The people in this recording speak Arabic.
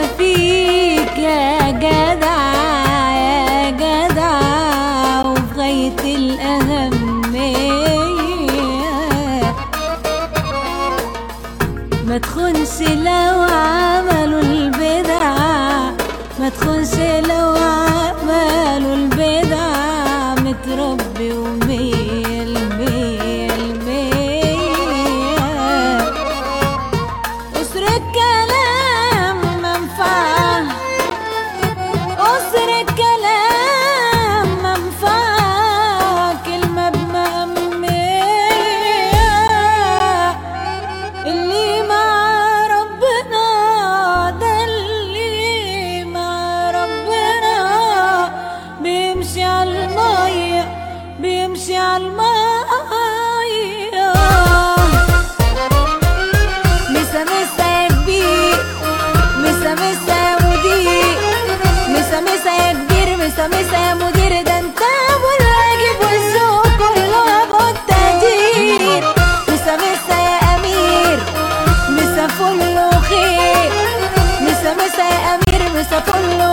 فيك يا جدع يا جدع، وفي غاية الأهمية. ما تخونش لو عملوا البدع، ما تخونش لو عملوا البدع، متربي ومية المية المية. قصر الكلام منفعة، قصر الكلام منفعة، كلمة بمأمية. اللي مع ربنا ده اللي مع ربنا، بيمشي عالمية بيمشي عالمية. مسا مسا يا كبير، مسا مسا يا مدير، مسا مسا يا كبير، مسا مسا يا مدير. ده انت ابو الواجب والذوق كله ابو التقدير. مسا مسا يا امير، مسا فل وخير، مسا مسا يا امير، مسا فل